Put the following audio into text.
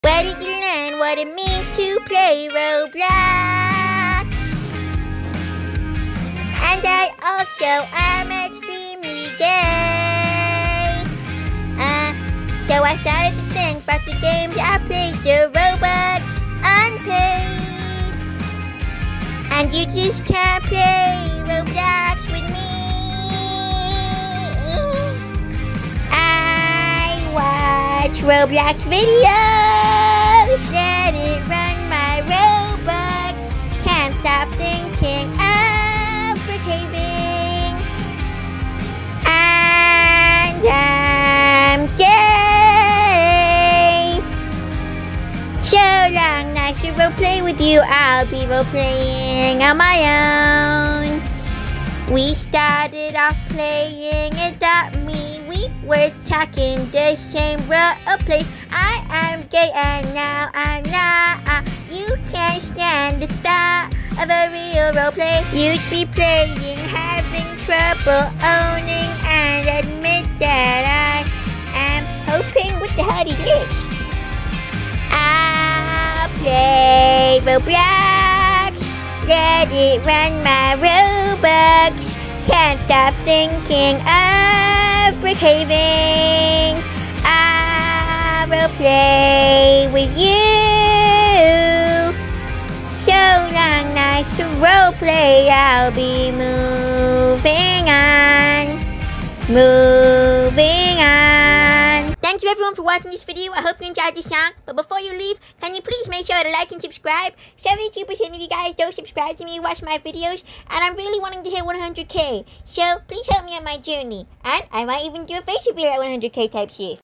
Where did you learn what it means to play Roblox? And I also am extremely gay. So I started to think about the games I played, the Roblox unpaid. And you just can't play Roblox with me. I watch Roblox videos, let it run my Roblox. Can't stop thinking of behaving. And I'm gay. So long, nice to roleplay with you. I'll be roleplaying on my own. We started off playing Adopt Me. We were talking the same roleplay. I am gay and now I'm not. You can't stand the thought of a real roleplay. You'd be playing, having trouble owning, and admit that I am hoping. What the hell is this? I'll play Roblox. Let it run my Robux. Can't stop thinking of behaving. I will play with you. So long, nice to roleplay. I'll be moving on. Moving on. Thank you everyone for watching this video. I hope you enjoyed this song. But before you leave, can you please make sure to like and subscribe? 72% of you guys don't subscribe to me, watch my videos, and I'm really wanting to hit 100k. So please help me on my journey. And I might even do a face reveal at 100k type shit.